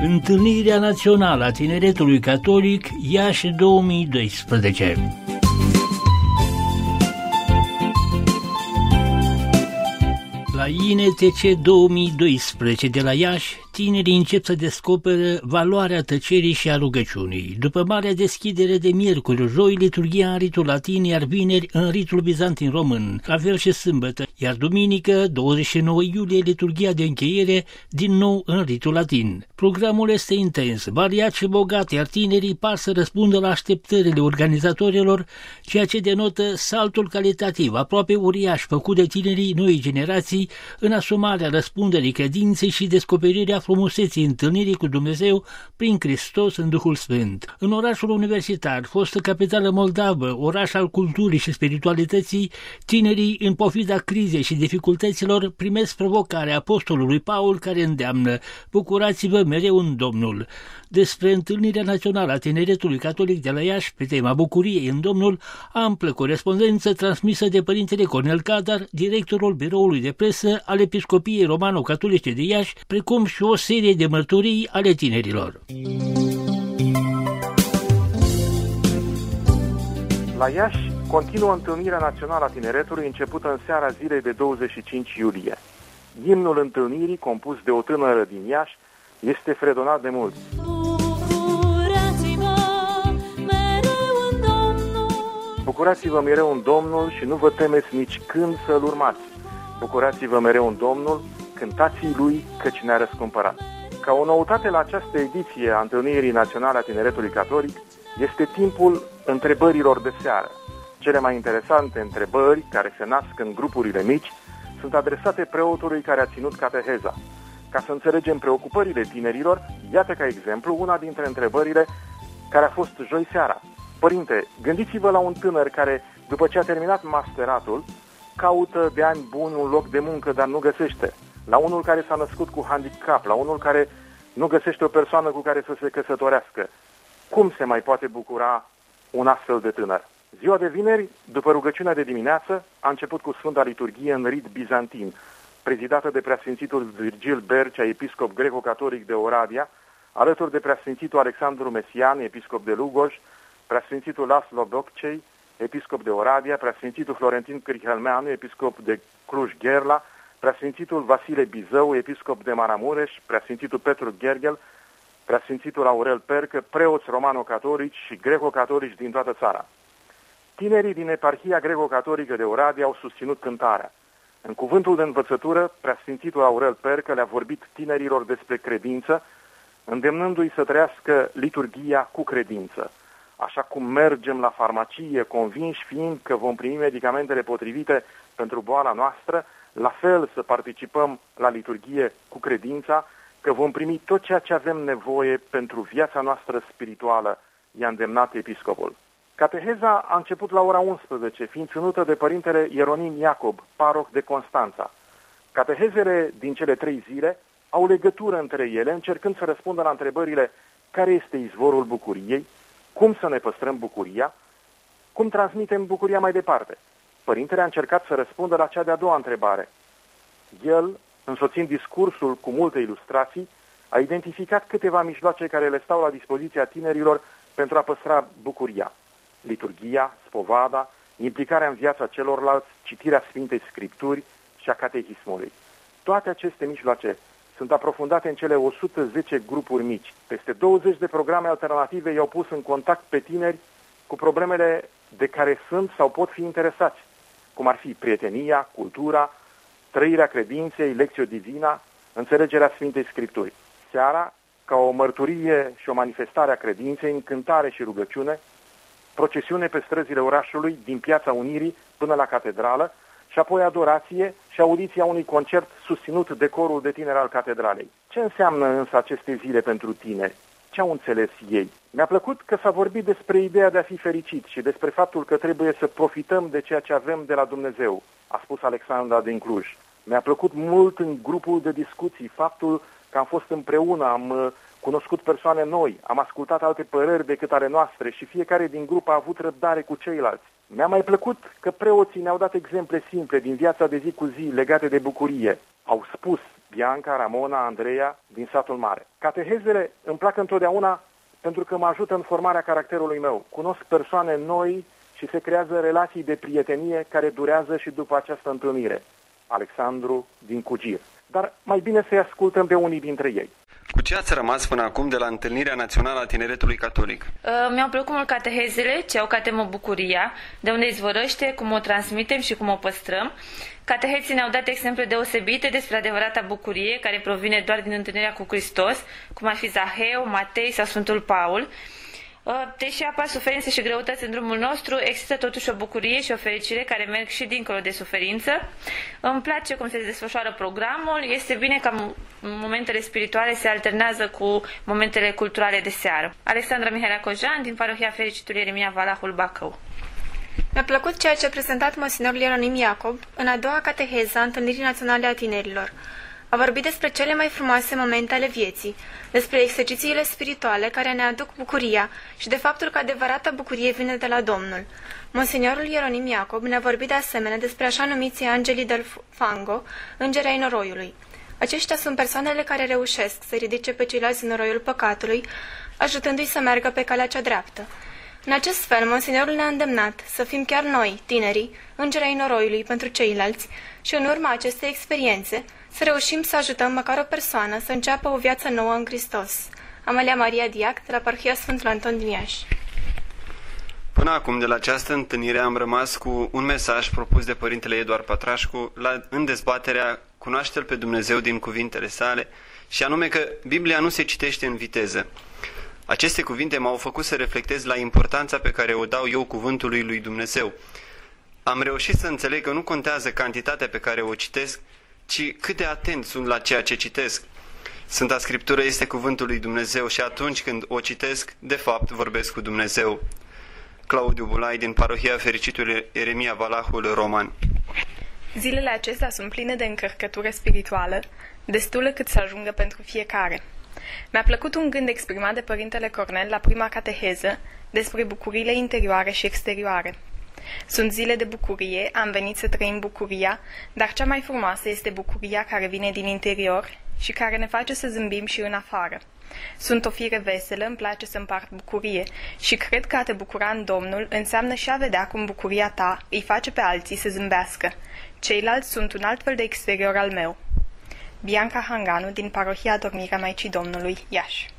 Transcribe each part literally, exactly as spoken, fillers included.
Întâlnirea Națională a Tineretului Catolic Iași două mii doisprezece. La I N T C două mii doisprezece de la Iași, tinerii încep să descopere valoarea tăcerii și a rugăciunii. După marea deschidere de miercuri, joi liturghia în ritul latin, iar vineri în ritul bizantin român, la fel și sâmbătă, iar duminică, douăzeci și nouă iulie, liturghia de încheiere, din nou în ritul latin. Programul este intens, variat și bogat, iar tinerii par să răspundă la așteptările organizatorilor, ceea ce denotă saltul calitativ aproape uriaș făcut de tinerii noii generații în asumarea răspunderii credinței și descoperirea frumuseții întâlnirii cu Dumnezeu prin Hristos în Duhul Sfânt. În orașul universitar, fostă capitală moldavă, oraș al culturii și spiritualității, tinerii, în pofida crizei și dificultăților, primesc provocarea apostolului Paul, care îndeamnă: bucurați-vă mereu în Domnul. Despre Întâlnirea Națională a Tineretului Catolic de la Iași, pe tema bucuriei în Domnul, amplă corespondență transmisă de părintele Cornel Cadar, directorul biroului de presă al Episcopiei Romano-Catolice de Iași, precum și o serie de mărturii ale tinerilor. La Iași continuă Întâlnirea Națională a Tineretului, începută în seara zilei de douăzeci și cinci iulie. Imnul întâlnirii, compus de o tânără din Iași, este fredonat de mulți. Bucurați-vă mereu în Domnul și nu vă temeți nici când să-L urmați. Bucurați-vă mereu în Domnul, cântați-i Lui, căci ne-a răscumpărat. Ca o noutate la această ediție a Întâlnirii Naționale a Tineretului Catolic, este timpul întrebărilor de seară. Cele mai interesante întrebări, care se nasc în grupurile mici, sunt adresate preotului care a ținut cateheza. Ca să înțelegem preocupările tinerilor, iată ca exemplu una dintre întrebările care a fost joi seara. Părinte, gândiți-vă la un tânăr care, după ce a terminat masteratul, caută de ani buni un loc de muncă, dar nu găsește. La unul care s-a născut cu handicap, la unul care nu găsește o persoană cu care să se căsătorească. Cum se mai poate bucura un astfel de tânăr? Ziua de vineri, după rugăciunea de dimineață, a început cu Sfânta Liturghie în rit bizantin, prezidată de Preasfințitul Virgil Bercea, episcop greco-catolic de Oradea, alături de Preasfințitul Alexandru Mesian, episcop de Lugoj, Preasfințitul Laszlo Boccei, episcop de Oradea, Preasfințitul Florentin Crihelmeanu, episcop de Cluj-Gherla, Preasfințitul Vasile Bizău, episcop de Maramureș, Preasfințitul Petru Gherghel, Preasfințitul Aurel Percă, preoți romano-catolici și greco-catolici din toată țara. Tinerii din eparhia greco-catolică de Oradea au susținut cântarea. În cuvântul de învățătură, Preasfințitul Aurel Percă le-a vorbit tinerilor despre credință, îndemnându-i să trăiască liturghia cu credință. Așa cum mergem la farmacie, convinși fiind că vom primi medicamentele potrivite pentru boala noastră, la fel să participăm la liturghie cu credința, că vom primi tot ceea ce avem nevoie pentru viața noastră spirituală, i-a îndemnat episcopul. Cateheza a început la ora unsprezece, fiind ținută de părintele Ieronim Iacob, paroh de Constanța. Catehezele din cele trei zile au legătură între ele, încercând să răspundă la întrebările: care este izvorul bucuriei, cum să ne păstrăm bucuria, cum transmitem bucuria mai departe. Părintele a încercat să răspundă la cea de-a doua întrebare. El, însoțind discursul cu multe ilustrații, a identificat câteva mijloace care le stau la dispoziția tinerilor pentru a păstra bucuria: liturghia, spovada, implicarea în viața celorlalți, citirea Sfintei Scripturi și a catehismului. Toate aceste mijloace sunt aprofundate în cele o sută zece grupuri mici. Peste douăzeci de programe alternative i-au pus în contact pe tineri cu problemele de care sunt sau pot fi interesați, cum ar fi prietenia, cultura, trăirea credinței, lecțio divina, înțelegerea Sfintei Scripturi. Seara, ca o mărturie și o manifestare a credinței, în cântare și rugăciune, procesiune pe străzile orașului, din Piața Unirii până la catedrală, și apoi adorație și audiția unui concert susținut de corul de tineri al catedralei. Ce înseamnă însă aceste zile pentru tineri? Ce au înțeles ei? Mi-a plăcut că s-a vorbit despre ideea de a fi fericit și despre faptul că trebuie să profităm de ceea ce avem de la Dumnezeu, a spus Alexandra din Cluj. Mi-a plăcut mult în grupul de discuții faptul că am fost împreună, am cunoscut persoane noi, am ascultat alte păreri decât ale noastre și fiecare din grup a avut răbdare cu ceilalți. Mi-a mai plăcut că preoții ne-au dat exemple simple din viața de zi cu zi legate de bucurie. Au spus Bianca, Ramona, Andreea, din satul mare. Catehezele îmi plac întotdeauna pentru că mă ajută în formarea caracterului meu. Cunosc persoane noi și se creează relații de prietenie care durează și după această întâlnire. Alexandru din Cugir. Dar mai bine să-i ascultăm pe unii dintre ei. Cu ce ați rămas până acum de la Întâlnirea Națională a Tineretului Catolic? Uh, mi-au plăcut mult catehezele, ce au ca temă bucuria, de unde izvorăște, cum o transmitem și cum o păstrăm. Catehezii ne-au dat exemple deosebite despre adevărata bucurie, care provine doar din întâlnirea cu Hristos, cum ar fi Zaheu, Matei sau Sfântul Paul. Deși apar suferințe și greutăți în drumul nostru, există totuși o bucurie și o fericire care merg și dincolo de suferință. Îmi place cum se desfășoară programul, este bine că momentele spirituale se alternează cu momentele culturale de seară. Alexandra Mihaela Cojan, din Parohia Fericitului Ieremia Valahul Bacău. Mi-a plăcut ceea ce a prezentat Monsignorul Ieronim Iacob în a doua cateheză a Întâlnirii Naționale a Tinerilor. A vorbit despre cele mai frumoase momente ale vieții, despre exercițiile spirituale care ne aduc bucuria și de faptul că adevărata bucurie vine de la Domnul. Monsignorul Ieronim Iacob ne-a vorbit de asemenea despre așa numiții Angelii del Fango, îngerii ai noroiului. Aceștia sunt persoanele care reușesc să ridice pe ceilalți în noroiul păcatului, ajutându-i să meargă pe calea cea dreaptă. În acest fel, Monsignorul ne-a îndemnat să fim chiar noi, tinerii, îngerii ai noroiului pentru ceilalți și în urma acestei experiențe să reușim să ajutăm măcar o persoană să înceapă o viață nouă în Hristos. Amalia Maria Diac, de la Parohia Sfântul Anton din Iași. Până acum, de la această întâlnire, am rămas cu un mesaj propus de Părintele Eduard Patrașcu la, în dezbaterea Cunoaște-L pe Dumnezeu din cuvintele sale, și anume că Biblia nu se citește în viteză. Aceste cuvinte m-au făcut să reflectez la importanța pe care o dau eu cuvântului lui Dumnezeu. Am reușit să înțeleg că nu contează cantitatea pe care o citesc, ci cât de atent sunt la ceea ce citesc. Sfânta Scriptură este cuvântul lui Dumnezeu și atunci când o citesc, de fapt vorbesc cu Dumnezeu. Claudiu Bulai, din Parohia Fericitului Ieremia Valahul, Roman. Zilele acestea sunt pline de încărcătură spirituală, destulă cât să ajungă pentru fiecare. Mi-a plăcut un gând exprimat de Părintele Cornel la prima cateheză despre bucuriile interioare și exterioare. Sunt zile de bucurie, am venit să trăim bucuria, dar cea mai frumoasă este bucuria care vine din interior și care ne face să zâmbim și în afară. Sunt o fire veselă, îmi place să împart bucurie și cred că a te bucura în Domnul înseamnă și a vedea cum bucuria ta îi face pe alții să zâmbească. Ceilalți sunt un alt fel de exterior al meu. Bianca Hanganu, din Parohia Adormirea Maicii Domnului, Iași.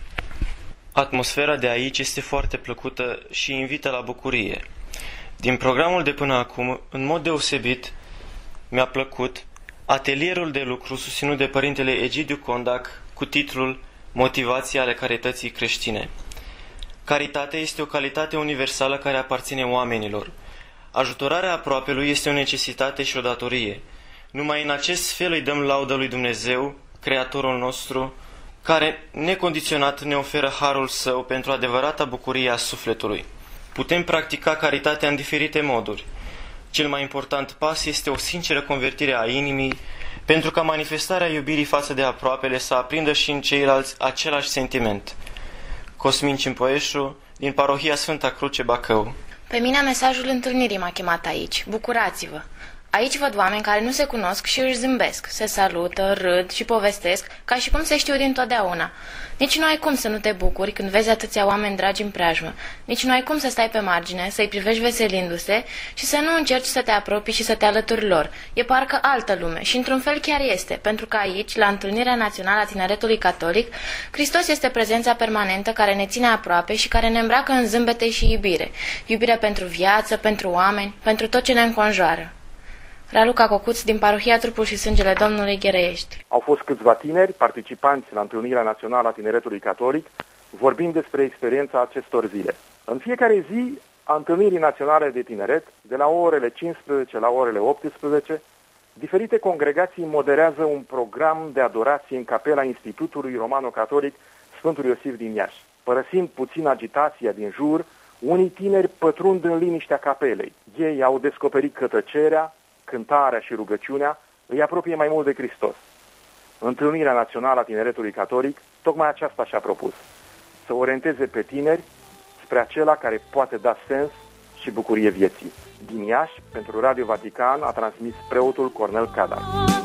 Atmosfera de aici este foarte plăcută și invită la bucurie. Din programul de până acum, în mod deosebit, mi-a plăcut atelierul de lucru susținut de Părintele Egidiu Condac cu titlul Motivații ale carității creștine. Caritatea este o calitate universală care aparține oamenilor. Ajutorarea aproapelui este o necesitate și o datorie. Numai în acest fel îi dăm laudă lui Dumnezeu, Creatorul nostru, care necondiționat ne oferă harul Său pentru adevărata bucurie a sufletului. Putem practica caritatea în diferite moduri. Cel mai important pas este o sinceră convertire a inimii, pentru ca manifestarea iubirii față de aproapele să aprindă și în ceilalți același sentiment. Cosmin Cimpoieșu, din Parohia Sfânta Cruce, Bacău. Pe mine mesajul întâlnirii m-a chemat aici. Bucurați-vă! Aici văd oameni care nu se cunosc și își zâmbesc, se salută, râd și povestesc ca și cum se știu dintotdeauna. Nici nu ai cum să nu te bucuri când vezi atâția oameni dragi în preajmă. Nici nu ai cum să stai pe margine, să-i privești veselindu-se și să nu încerci să te apropii și să te alături lor. E parcă altă lume și într-un fel chiar este, pentru că aici, la Întâlnirea Națională a Tineretului Catolic, Hristos este prezența permanentă care ne ține aproape și care ne îmbracă în zâmbete și iubire. Iubire pentru viață, pentru oameni, pentru tot ce ne înconjoară. Raluca Cocuț, din Parohia Trupul și Sângele Domnului, Ghereiești. Au fost câțiva tineri participanți la Întâlnirea Națională a Tineretului Catolic, vorbind despre experiența acestor zile. În fiecare zi a Întâlnirii Naționale de Tineret, de la orele cincisprezece la orele optsprezece, diferite congregații moderează un program de adorație în capela Institutului Romano-Catolic Sfântul Iosif din Iași. Părăsind puțin agitația din jur, unii tineri pătrund în liniștea capelei. Ei au descoperit că tăcerea, cântarea și rugăciunea îi apropie mai mult de Hristos. Întâlnirea Națională a Tineretului Catolic tocmai aceasta și-a propus, să orienteze pe tineri spre acela care poate da sens și bucurie vieții. Din Iași, pentru Radio Vatican, a transmis preotul Cornel Cadar.